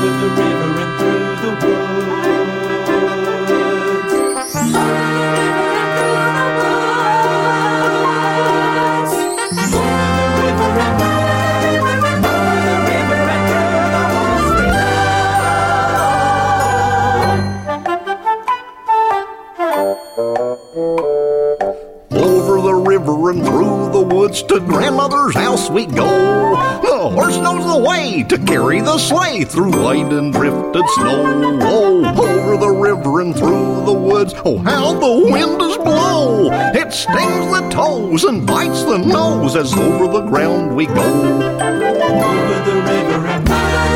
the river and through the woods. Over the river and through the woods, to grandmother's house we go. The horse knows the way to carry the sleigh through white and drifted snow. Oh, over the river and through the woods, oh, how the wind does blow. It stings the toes and bites the nose as over the ground we go. Over the river and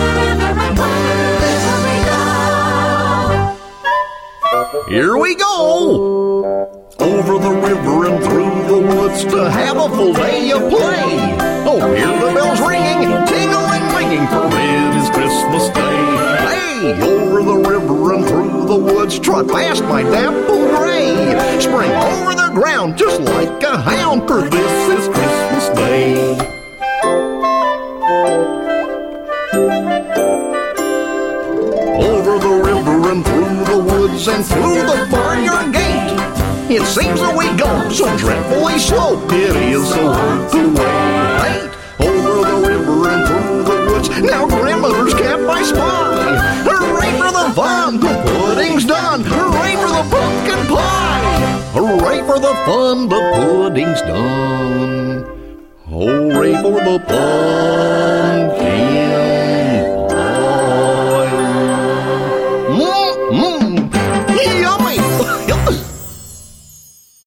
Here we go! Over the river and through the woods to have a full day of play. Oh, hear the bells ringing, tingling, ringing, for it is Christmas Day. Hey, over the river and through the woods, trot past my dapple gray. Spring over the ground just like a hound, for this is Christmas Day. Over the river and through the woods and through the barnyard gate. It seems that we go so dreadfully slow, it is so hard to wait. Over the river and through the woods, now grandmother's cap I spy. Hooray for the fun, the pudding's done. Hooray for the pumpkin pie. Hooray for the fun, the pudding's done. Hooray for the fun.